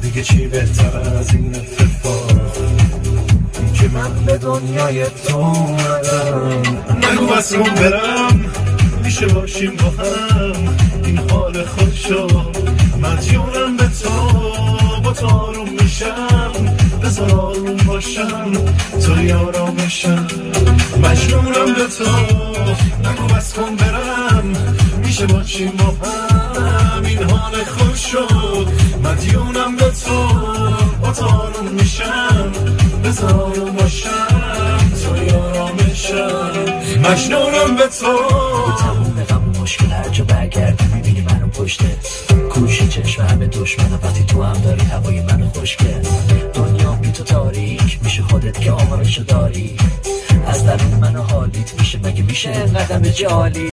دیگه چی بهتر از این اتفاق که من به دنیای تو اومدم. نگو بس کن برم، میشه باشیم با هم، این حال خود شد مدیونم به تو، با تو آروم میشم، بذار آروم باشم تو یارامشم، مجنونم به تو. نگو بس کن برم، میشه باشیم با هم، این حال خود شد مدیونم به تو، با تو آروم میشم، بذار آروم باشم تو یارامشم، مجنونم به تو. تموم غم و مشکل هر جا برگردی میبینی منو پشته، کوشی چشم همه دشمنم وقتی تو هم داری هوای منو خوشگل. دنیا بی تو تاریک میشه، خودت که آمارشو داری، از درون منو حالیت میشه، مگه میشه انقدر جالی؟